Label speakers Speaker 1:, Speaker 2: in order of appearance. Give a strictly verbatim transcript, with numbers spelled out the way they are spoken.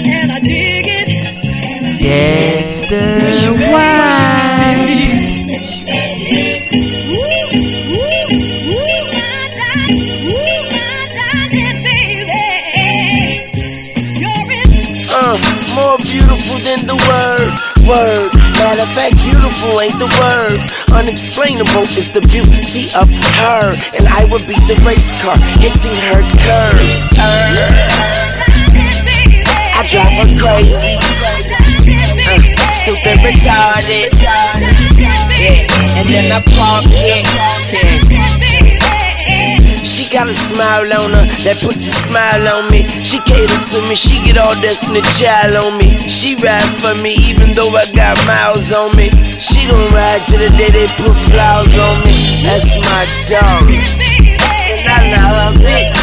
Speaker 1: and I dig it.
Speaker 2: Dexter White.
Speaker 3: Uh, more beautiful than the word, word. Matter of fact, beautiful ain't the word. Unexplainable is the beauty of her, and I would be the race car hitting her curves. Uh, I drive her crazy, uh, stupid, retarded, yeah. And then I park it. Yeah. She got a smile on her that puts a smile on me. She cater to me, she get all Destiny Child on me. She ride for me even though I got miles on me. She gon' ride till the day they put flowers on me. That's my dog, and I love her big.